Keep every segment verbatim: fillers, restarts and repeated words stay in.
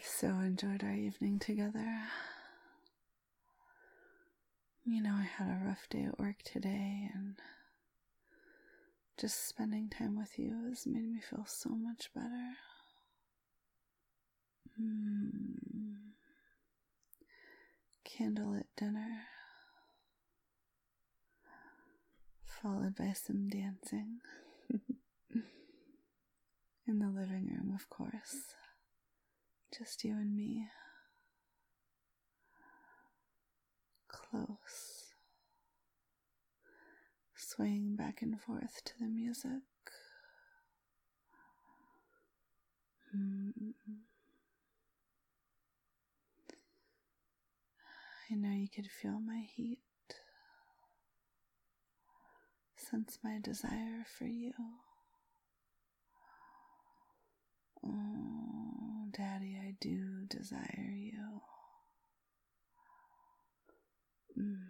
I've so enjoyed our evening together. You know, I had a rough day at work today, and just spending time with you has made me feel so much better. Mm. Candlelit dinner, followed by some dancing. In the living room, of course. Just you and me. Close. Swaying back and forth to the music. Mm. I know you could feel my heat. Sense my desire for you. Oh, Daddy, I do desire you. Mm.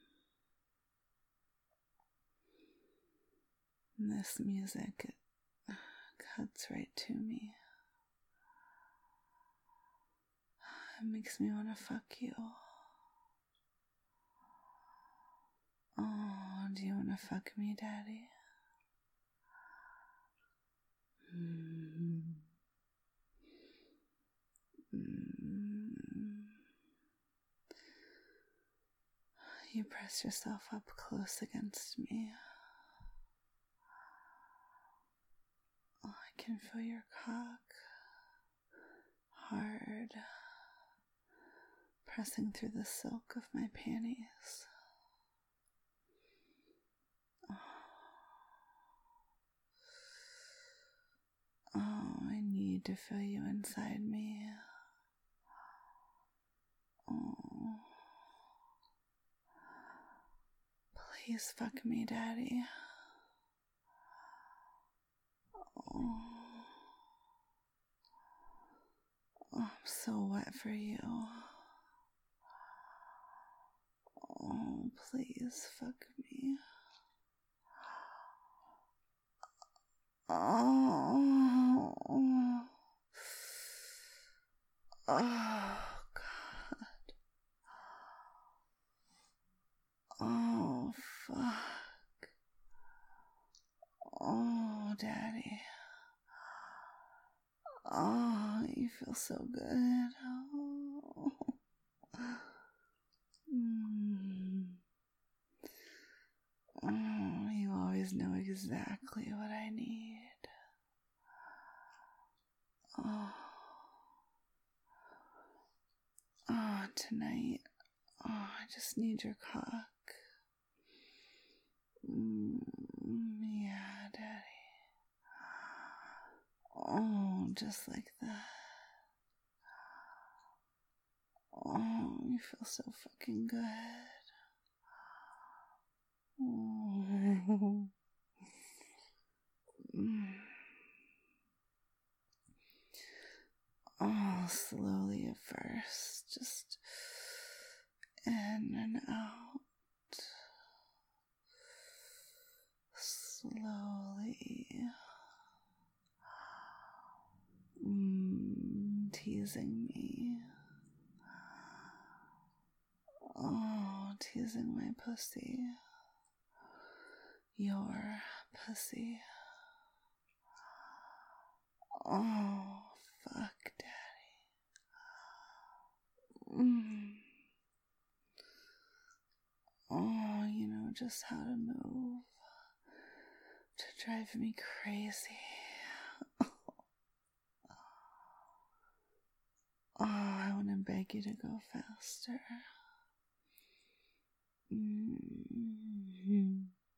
And this music, it cuts right to me. It makes me want to fuck you. Oh, do you want to fuck me, Daddy? Mm. Mm. You press yourself up close against me. Oh, I can feel your cock hard, pressing through the silk of my panties. Oh, oh I need to feel you inside me. Oh, please fuck me, Daddy. Oh, oh, I'm so wet for you. Oh, please fuck me. Oh, oh, God. Oh, fuck. Oh, Daddy. Oh, you feel so good. Oh. Mm. Oh, you always know exactly what I need. Oh. Oh, tonight. Oh, I just need your cock. Mm, yeah, Daddy. Oh, just like that. Oh, you feel so fucking good. Oh. Mm. Oh, slowly at first, just in and out. Slowly. Mm, teasing me. Oh, teasing my pussy. Your pussy. Oh, fuck, Daddy. Mm. Oh, you know just how to move to drive me crazy. Oh, I want to beg you to go faster. Mm-hmm.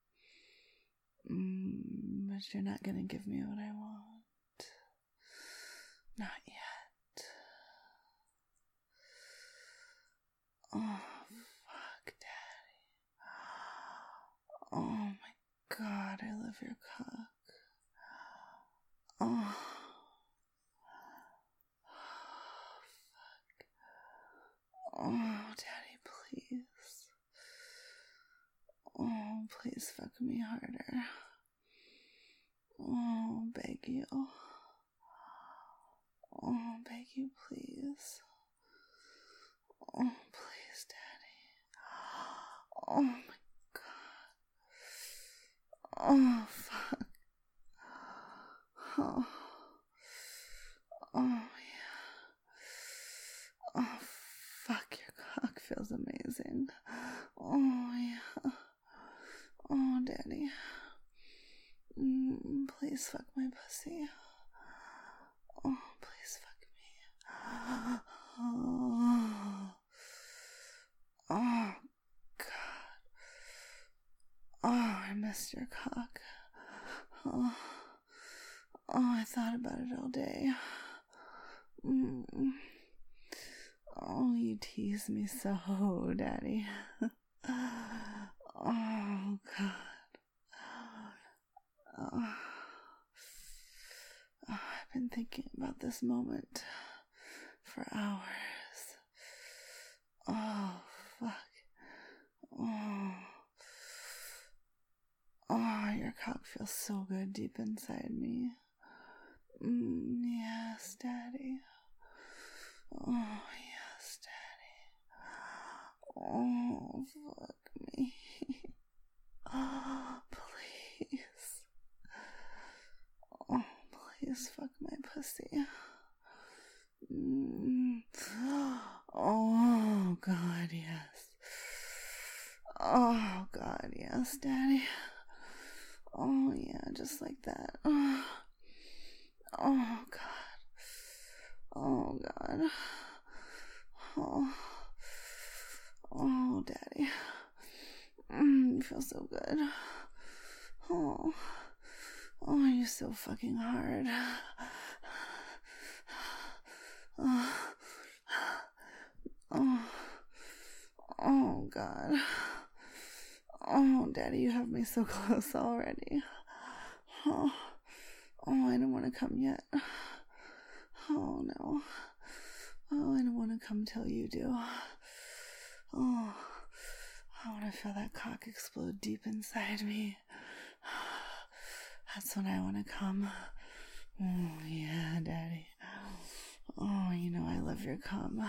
Mm, but you're not gonna give me what I want. Not yet. Oh, fuck, Daddy. Oh my God, I love your cock. Oh. Fuck. Oh, Daddy, please. Oh, please fuck me harder. Oh, beg you. Oh, beg you, please. Oh, please, Daddy. Oh, my God. Oh, fuck. Oh. Oh, yeah. Oh, fuck, your cock feels amazing. Oh, yeah. Oh, Daddy. Mm, please fuck my pussy. Oh, please fuck me. Oh, oh God. Oh, I missed your cock. Oh, oh, I thought about it all day. Mm. Oh, you tease me so, Daddy. Oh, God. Oh. Oh, I've been thinking about this moment for hours. Oh, fuck. Oh. Oh, your cock feels so good deep inside me. Mm, yes, Daddy. Oh, yes, Daddy. Oh, fuck me. Oh, please. Oh, please fuck my pussy. Mm. Oh, God, yes. Oh, God, yes, Daddy. Oh, yeah, just like that. Oh, oh God. Oh, God. Oh, oh, Daddy. Mm, you feel so good. Oh, oh, you're so fucking hard. Oh, oh, oh, God. Oh, Daddy, you have me so close already. Oh, oh, I don't want to come yet. Oh, no. Oh, I don't want to come till you do. Oh, I want to feel that cock explode deep inside me. That's when I want to come. Oh, yeah, Daddy. Oh, you know I love your cum.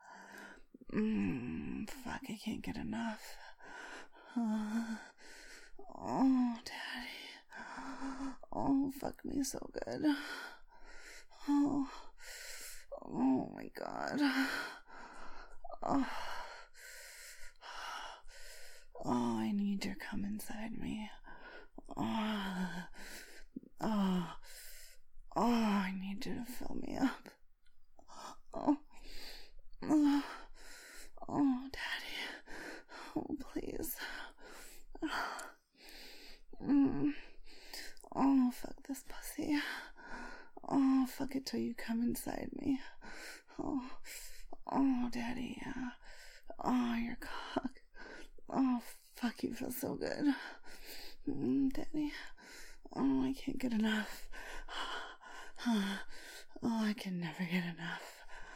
Mmm, fuck, I can't get enough. Uh, oh, Daddy. Oh, fuck me so good. Oh, oh my God. Oh, oh, I need your cum inside me. Oh, oh, oh, I need you to fill me up. Oh, oh, oh, Daddy. Oh, please. Mm. Oh, fuck this pussy. Oh, fuck it till you come inside me. Oh, oh, Daddy, yeah. Oh, your cock. Oh, fuck, you feel so good. Mm, Daddy. Oh, I can't get enough. Oh, I can never get enough.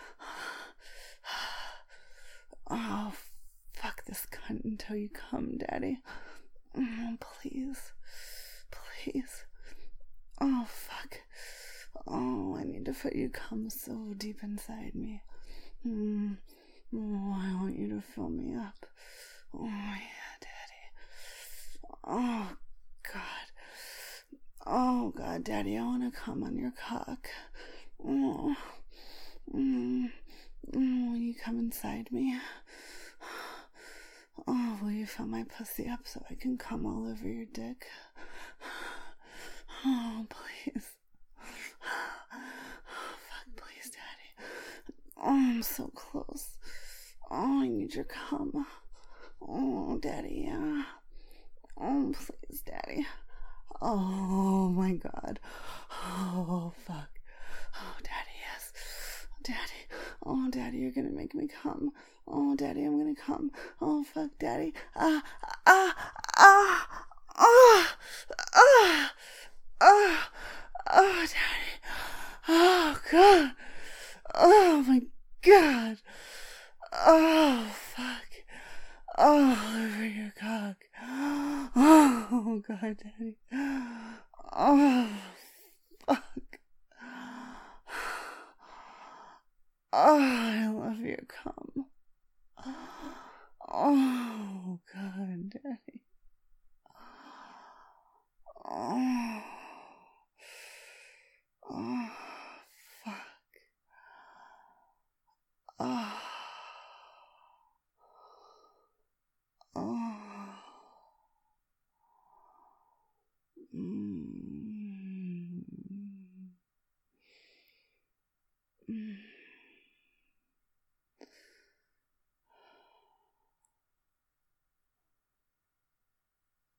Oh, fuck this cunt until you come, Daddy. Oh, please. Please. Oh, fuck. Oh, I need to feel you come so deep inside me. Mm. Oh, I want you to fill me up. Oh, yeah, Daddy. Oh, God. Oh, God, Daddy, I want to come on your cock. Oh, mm. Mm, will you come inside me? Oh, will you fill my pussy up so I can come all over your dick? Oh, please. Oh, fuck, please, Daddy. Oh, I'm so close. Oh, I need your cum. Oh, Daddy, yeah. Oh, please, Daddy. Oh, my God. Oh, fuck. Oh, Daddy, yes. Daddy. Oh, Daddy, you're gonna make me come. Oh, Daddy, I'm gonna come. Oh, fuck, Daddy. Ah, ah, ah, ah, ah, ah, oh, Daddy. Oh, God. Oh, my God. Oh, fuck. Oh, over your cock. Oh, God, Daddy. Oh, fuck. Oh, I love your cum. Oh, God, Daddy. Oh, oh, fuck. Oh, oh. Mm. Mm.